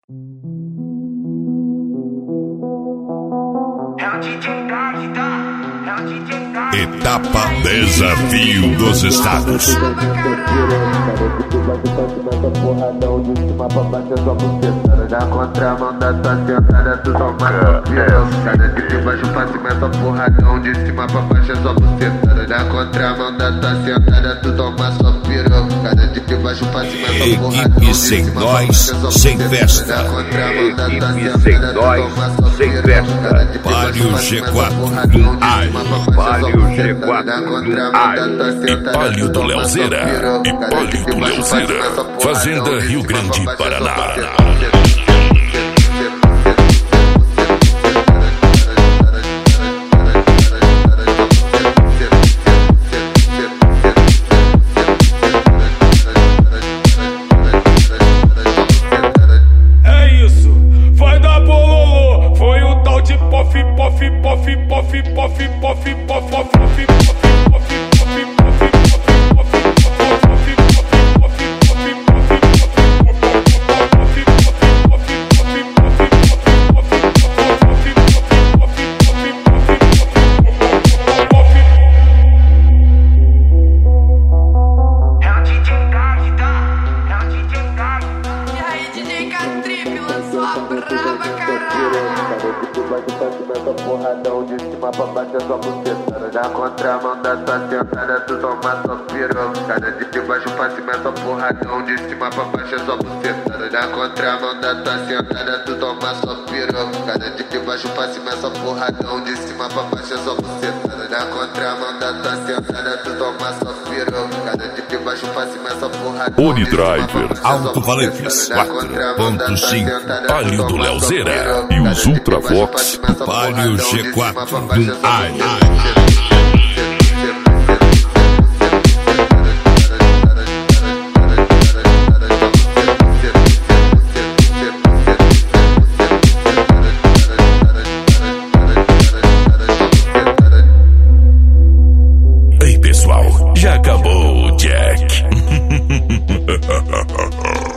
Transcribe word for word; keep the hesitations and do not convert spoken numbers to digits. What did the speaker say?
Etapa Desafio dos Estados. Na contramão da tua sentada, tu toma sofrida. De baixo pra cima é só porradão, de cima pra baixo é só bucetada. Na contramão da tua sentada, tu toma só pirocada. De baixo pra cima é só porradão, Equipe sem nós, sem festa. Equipe sem nós, sem festa. Palio G quatro do Alho. Palio G quatro do Alho. E Palio do Leozeira. E Palio do Leozeira. Fazenda Rio Grande, Paraná. Porradão de cima pra baixo é só bucetada. Na contramão da tua sentada, tu toma só pirocada. De baixo pra cima é só porradão, de cima pra baixo é só bucetada. Na contramão da tua sentada, tu toma só pirocada. De baixo pra cima é só porradão, de cima pra baixo é só bucetada. Na contramão da tua sentada, tu toma só pirocada. De baixo pra cima é só porradão. Unidriver Alto-Falantes quatro ponto cinco, Palio do Leozeira. E os Ultravox, Palio G quatro do Alho. Ei pessoal, já acabou o Jack.